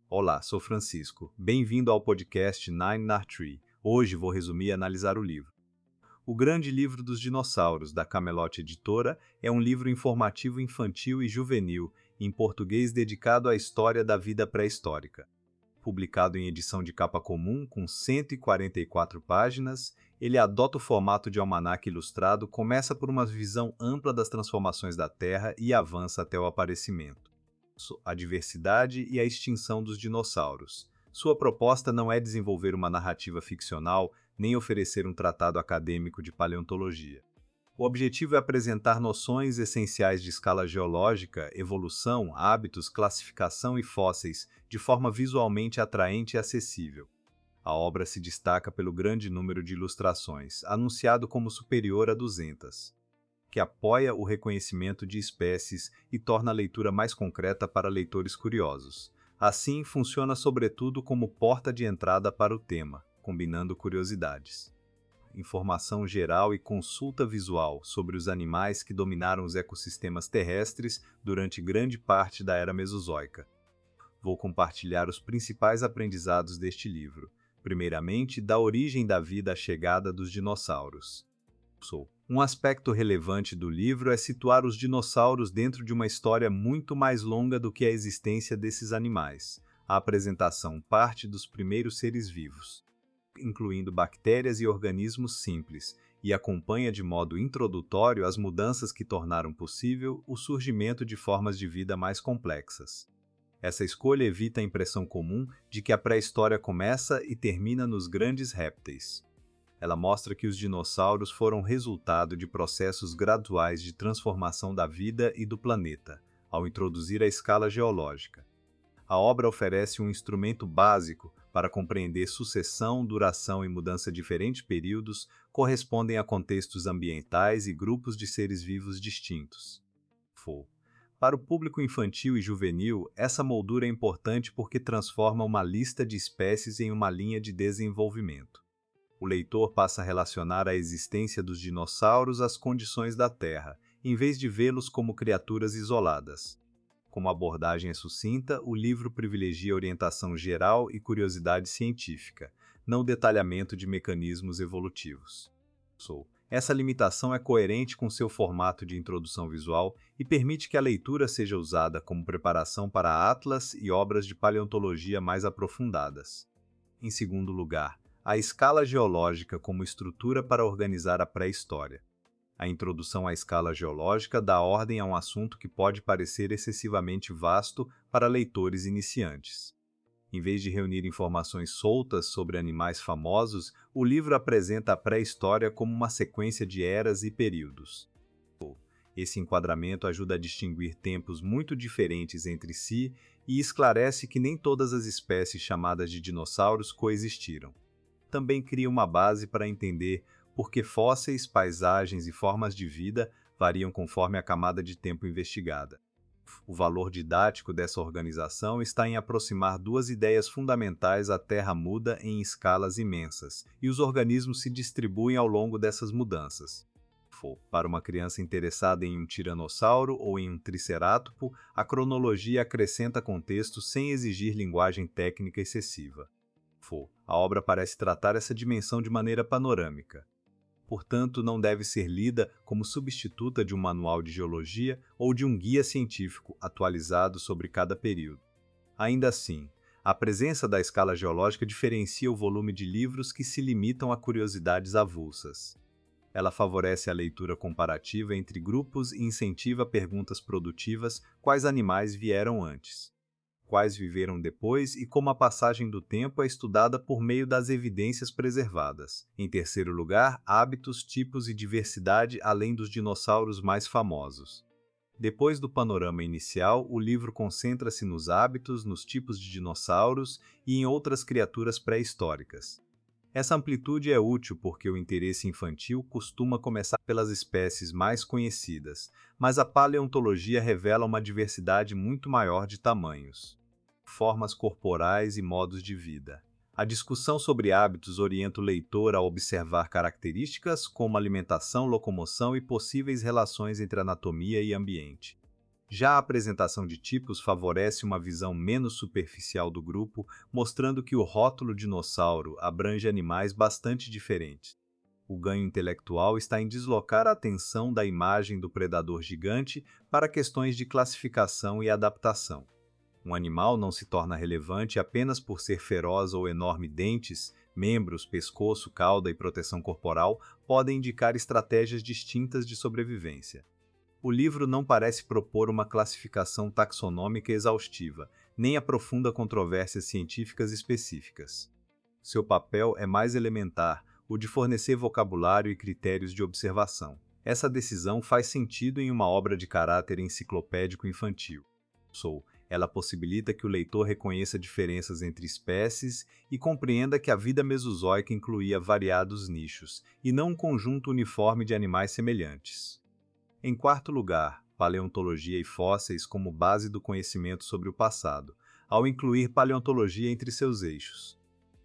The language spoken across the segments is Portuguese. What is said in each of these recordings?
Olá, sou Francisco. Bem-vindo ao podcast Nine Nar Tree. Hoje vou resumir e analisar o livro. O Grande Livro dos Dinossauros, da Camelot Editora, é um livro informativo infantil e juvenil, em português dedicado à história da vida pré-histórica. Publicado em edição de capa comum, com 144 páginas, ele adota o formato de almanaque ilustrado, começa por uma visão ampla das transformações da Terra e avança até o aparecimento, a diversidade e a extinção dos dinossauros. Sua proposta não é desenvolver uma narrativa ficcional, nem oferecer um tratado acadêmico de paleontologia. O objetivo é apresentar noções essenciais de escala geológica, evolução, hábitos, classificação e fósseis de forma visualmente atraente e acessível. A obra se destaca pelo grande número de ilustrações, anunciado como superior a 200, que apoia o reconhecimento de espécies e torna a leitura mais concreta para leitores curiosos. Assim, funciona sobretudo como porta de entrada para o tema, combinando curiosidades, informação geral e consulta visual sobre os animais que dominaram os ecossistemas terrestres durante grande parte da Era Mesozoica. Vou compartilhar os principais aprendizados deste livro. Primeiramente, da origem da vida à chegada dos dinossauros. Um aspecto relevante do livro é situar os dinossauros dentro de uma história muito mais longa do que a existência desses animais. A apresentação parte dos primeiros seres vivos, incluindo bactérias e organismos simples, e acompanha de modo introdutório as mudanças que tornaram possível o surgimento de formas de vida mais complexas. Essa escolha evita a impressão comum de que a pré-história começa e termina nos grandes répteis. Ela mostra que os dinossauros foram resultado de processos graduais de transformação da vida e do planeta, ao introduzir a escala geológica. A obra oferece um instrumento básico para compreender sucessão, duração e mudança de diferentes períodos correspondem a contextos ambientais e grupos de seres vivos distintos. Para o público infantil e juvenil, essa moldura é importante porque transforma uma lista de espécies em uma linha de desenvolvimento. O leitor passa a relacionar a existência dos dinossauros às condições da Terra, em vez de vê-los como criaturas isoladas. Como a abordagem é sucinta, o livro privilegia orientação geral e curiosidade científica, não detalhamento de mecanismos evolutivos. Essa limitação é coerente com seu formato de introdução visual e permite que a leitura seja usada como preparação para atlas e obras de paleontologia mais aprofundadas. Em segundo lugar, a escala geológica como estrutura para organizar a pré-história. A introdução à escala geológica dá ordem a um assunto que pode parecer excessivamente vasto para leitores iniciantes. Em vez de reunir informações soltas sobre animais famosos, o livro apresenta a pré-história como uma sequência de eras e períodos. Esse enquadramento ajuda a distinguir tempos muito diferentes entre si e esclarece que nem todas as espécies chamadas de dinossauros coexistiram. Também cria uma base para entender por que fósseis, paisagens e formas de vida variam conforme a camada de tempo investigada. O valor didático dessa organização está em aproximar duas ideias fundamentais: a Terra muda em escalas imensas, e os organismos se distribuem ao longo dessas mudanças. Para uma criança interessada em um tiranossauro ou em um tricerátopo, a cronologia acrescenta contexto sem exigir linguagem técnica excessiva. A obra parece tratar essa dimensão de maneira panorâmica. Portanto, não deve ser lida como substituta de um manual de geologia ou de um guia científico atualizado sobre cada período. Ainda assim, a presença da escala geológica diferencia o volume de livros que se limitam a curiosidades avulsas. Ela favorece a leitura comparativa entre grupos e incentiva perguntas produtivas: quais animais vieram antes? Quais viveram depois e como a passagem do tempo é estudada por meio das evidências preservadas. Em terceiro lugar, hábitos, tipos e diversidade além dos dinossauros mais famosos. Depois do panorama inicial, o livro concentra-se nos hábitos, nos tipos de dinossauros e em outras criaturas pré-históricas. Essa amplitude é útil porque o interesse infantil costuma começar pelas espécies mais conhecidas, mas a paleontologia revela uma diversidade muito maior de tamanhos, formas corporais e modos de vida. A discussão sobre hábitos orienta o leitor a observar características como alimentação, locomoção e possíveis relações entre anatomia e ambiente. Já a apresentação de tipos favorece uma visão menos superficial do grupo, mostrando que o rótulo dinossauro abrange animais bastante diferentes. O ganho intelectual está em deslocar a atenção da imagem do predador gigante para questões de classificação e adaptação. Um animal não se torna relevante apenas por ser feroz ou enorme. Dentes, membros, pescoço, cauda e proteção corporal podem indicar estratégias distintas de sobrevivência. O livro não parece propor uma classificação taxonômica exaustiva, nem aprofunda controvérsias científicas específicas. Seu papel é mais elementar, o de fornecer vocabulário e critérios de observação. Essa decisão faz sentido em uma obra de caráter enciclopédico infantil. Ela possibilita que o leitor reconheça diferenças entre espécies e compreenda que a vida mesozoica incluía variados nichos, e não um conjunto uniforme de animais semelhantes. Em quarto lugar, paleontologia e fósseis como base do conhecimento sobre o passado, ao incluir paleontologia entre seus eixos.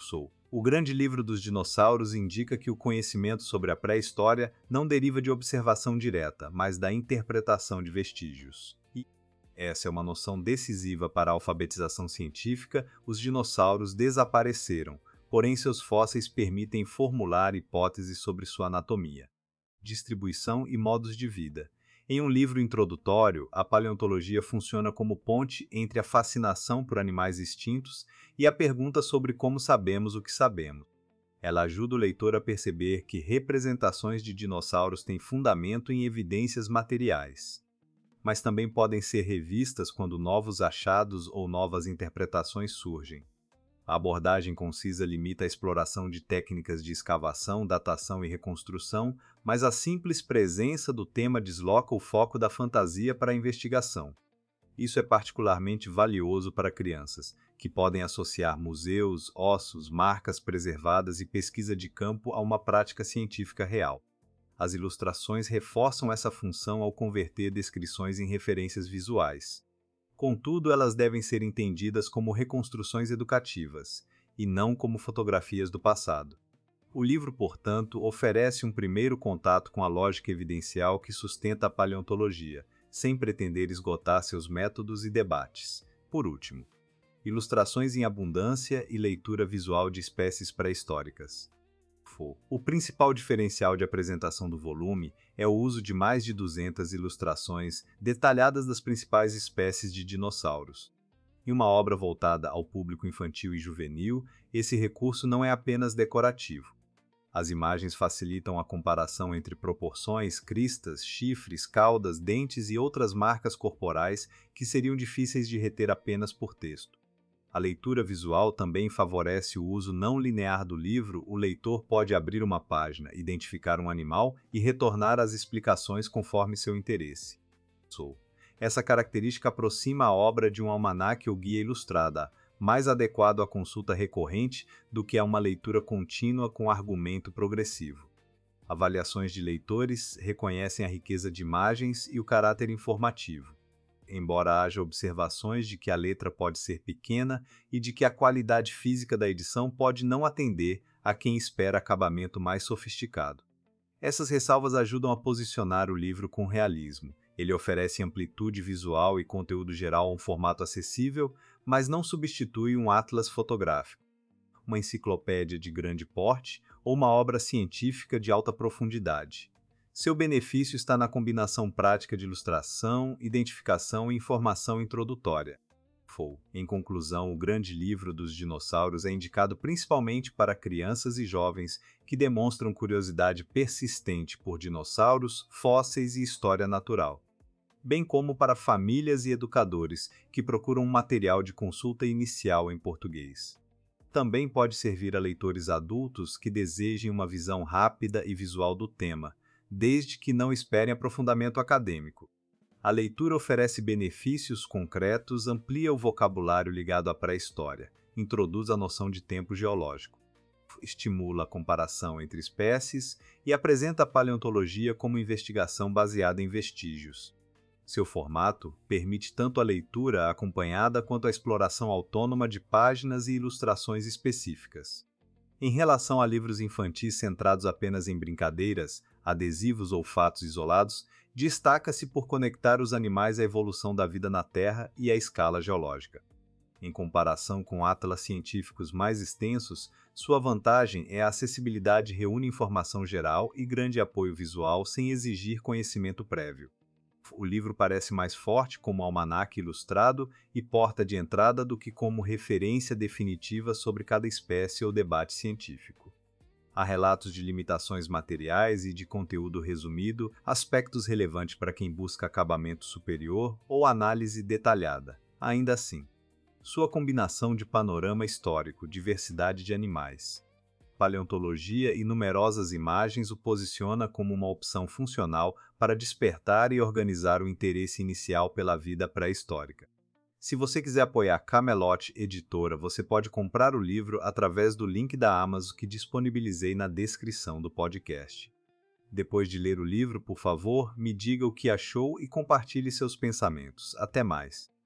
O Grande Livro dos Dinossauros indica que o conhecimento sobre a pré-história não deriva de observação direta, mas da interpretação de vestígios. E essa é uma noção decisiva para a alfabetização científica. Os dinossauros desapareceram, porém seus fósseis permitem formular hipóteses sobre sua anatomia, distribuição e modos de vida. Em um livro introdutório, a paleontologia funciona como ponte entre a fascinação por animais extintos e a pergunta sobre como sabemos o que sabemos. Ela ajuda o leitor a perceber que representações de dinossauros têm fundamento em evidências materiais, mas também podem ser revistas quando novos achados ou novas interpretações surgem. A abordagem concisa limita a exploração de técnicas de escavação, datação e reconstrução, mas a simples presença do tema desloca o foco da fantasia para a investigação. Isso é particularmente valioso para crianças, que podem associar museus, ossos, marcas preservadas e pesquisa de campo a uma prática científica real. As ilustrações reforçam essa função ao converter descrições em referências visuais. Contudo, elas devem ser entendidas como reconstruções educativas, e não como fotografias do passado. O livro, portanto, oferece um primeiro contato com a lógica evidencial que sustenta a paleontologia, sem pretender esgotar seus métodos e debates. Por último, ilustrações em abundância e leitura visual de espécies pré-históricas. O principal diferencial de apresentação do volume é o uso de mais de 200 ilustrações detalhadas das principais espécies de dinossauros. Em uma obra voltada ao público infantil e juvenil, esse recurso não é apenas decorativo. As imagens facilitam a comparação entre proporções, cristas, chifres, caudas, dentes e outras marcas corporais que seriam difíceis de reter apenas por texto. A leitura visual também favorece o uso não linear do livro. O leitor pode abrir uma página, identificar um animal e retornar às explicações conforme seu interesse. Essa característica aproxima a obra de um almanaque ou guia ilustrada, mais adequado à consulta recorrente do que a uma leitura contínua com argumento progressivo. Avaliações de leitores reconhecem a riqueza de imagens e o caráter informativo, embora haja observações de que a letra pode ser pequena e de que a qualidade física da edição pode não atender a quem espera acabamento mais sofisticado. Essas ressalvas ajudam a posicionar o livro com realismo. Ele oferece amplitude visual e conteúdo geral a um formato acessível, mas não substitui um atlas fotográfico, uma enciclopédia de grande porte ou uma obra científica de alta profundidade. Seu benefício está na combinação prática de ilustração, identificação e informação introdutória. Em conclusão, o Grande Livro dos Dinossauros é indicado principalmente para crianças e jovens que demonstram curiosidade persistente por dinossauros, fósseis e história natural, bem como para famílias e educadores que procuram um material de consulta inicial em português. Também pode servir a leitores adultos que desejem uma visão rápida e visual do tema, desde que não esperem aprofundamento acadêmico. A leitura oferece benefícios concretos, amplia o vocabulário ligado à pré-história, introduz a noção de tempo geológico, estimula a comparação entre espécies e apresenta a paleontologia como investigação baseada em vestígios. Seu formato permite tanto a leitura acompanhada quanto a exploração autônoma de páginas e ilustrações específicas. Em relação a livros infantis centrados apenas em brincadeiras, adesivos ou fatos isolados, Destaca-se por conectar os animais à evolução da vida na Terra e à escala geológica. Em comparação com atlas científicos mais extensos, sua vantagem é a acessibilidade reúne informação geral e grande apoio visual sem exigir conhecimento prévio. O livro parece mais forte como almanaque ilustrado e porta de entrada do que como referência definitiva sobre cada espécie ou debate científico. Há relatos de limitações materiais e de conteúdo resumido, aspectos relevantes para quem busca acabamento superior ou análise detalhada. Ainda assim, sua combinação de panorama histórico, diversidade de animais, paleontologia e numerosas imagens o posiciona como uma opção funcional para despertar e organizar o interesse inicial pela vida pré-histórica. Se você quiser apoiar Camelot Editora, você pode comprar o livro através do link da Amazon que disponibilizei na descrição do podcast. Depois de ler o livro, por favor, me diga o que achou e compartilhe seus pensamentos. Até mais!